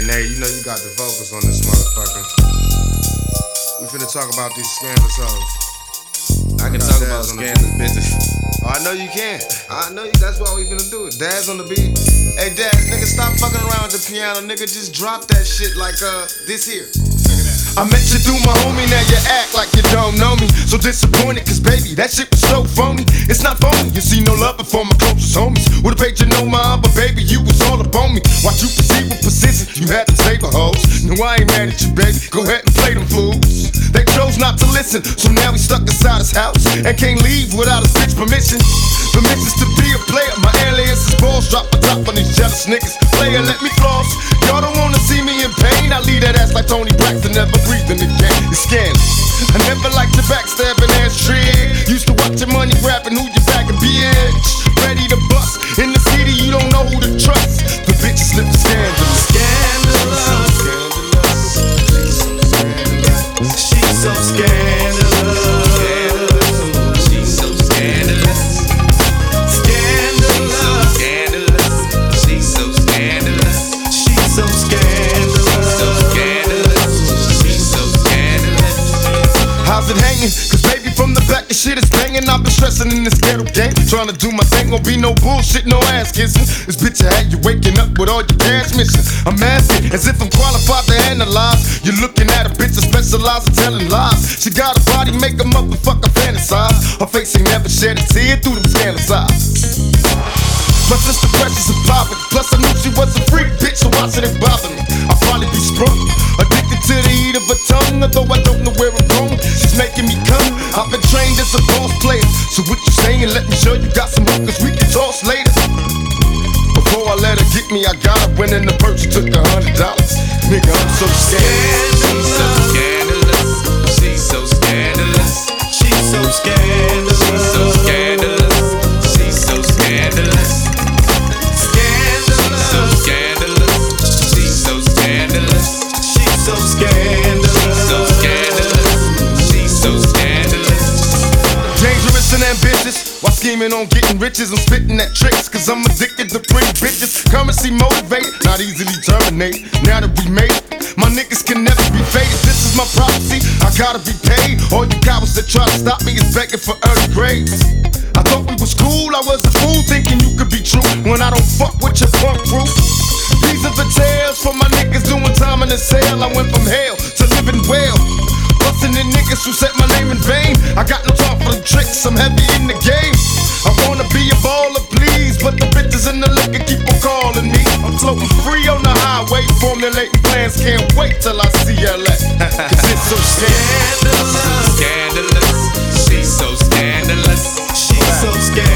Nate, you know you got the vocals on this motherfucker. We finna talk about these scandalous hoes. I can talk about scandalous business. Oh, I know you can. I know you. That's why we finna do it. Dad's on the beat. Hey, Dad, nigga, stop fucking around with the piano. Nigga, just drop that shit like this here. I met you through my homie, now you act like you don't know me. So disappointed, cause baby, that shit was so phony. It's not phony, you see no love for my closest homies. Would've paid you no mind, but baby, you was all up on me. Watch you proceed with precision, you had them saber hoes. No, I ain't mad at you, baby, go ahead and play them fools. They chose not to listen, so now we stuck inside his house and can't leave without his bitch permission. Permissions to be a player, my alias is balls. Drop a top on these jealous niggas. Player, let me floss. Y'all don't wanna see me in pain. I leave that ass like Tony Braxton, never breathing again. It's scandalous. I never liked your backstabbing ass trick. Used to watch your money grabbing who you back and bitch. Ready to bust. In the city, you don't know who to trust. The bitches slip scandalous. Scandalous. She's so scandalous. She's so scandalous. How's it hanging? Cause baby from the back the shit is banging. I've been stressing in this ghetto game, trying to do my thing. Gon' be no bullshit, no ass kissing. This bitch I had you waking up with all your cash missing. I'm asking as if I'm qualified to analyze. You're looking at a bitch that specializes in telling lies. She got a body, make a motherfucker fantasize. Her face ain't never shed a tear through them scandalous eyes. My sister precious and poverty. Plus I knew she was a freak bitch, so why should it bother me? I'll probably be sprung, addicted to the heat of her tongue. Although I don't know where I'm going, she's making me come. I've been trained as a boss player, so what you saying? Let me show you got some hookers we can toss later. Before I let her get me, I got her. Went in the purse, took $100. Nigga, I'm so scandalous. She's so scandalous. She's so scandalous. She's so scandalous. She's so scandalous. Ambitious, while scheming on getting riches, I'm spitting at tricks, cause I'm addicted to pretty bitches. Currency motivated, not easily terminated. Now that we made it, my niggas can never be faded. This is my prophecy, I gotta be paid. All you cowards that try to stop me is begging for early grades. I thought we was cool, I was a fool thinking you could be true when I don't fuck with your punk crew. These are the tales for my niggas doing time in the cell. I went from hell to living well. Bustin' in niggas who said my name in vain. I got no time for the tricks, I'm heavy in the game. I wanna be a baller, please, but the bitches in the liquor keep on calling me. I'm floating free on the highway, formulating plans. Can't wait till I see LA, cause it's so scandalous. Scandalous. She's so scandalous. She's so scandalous.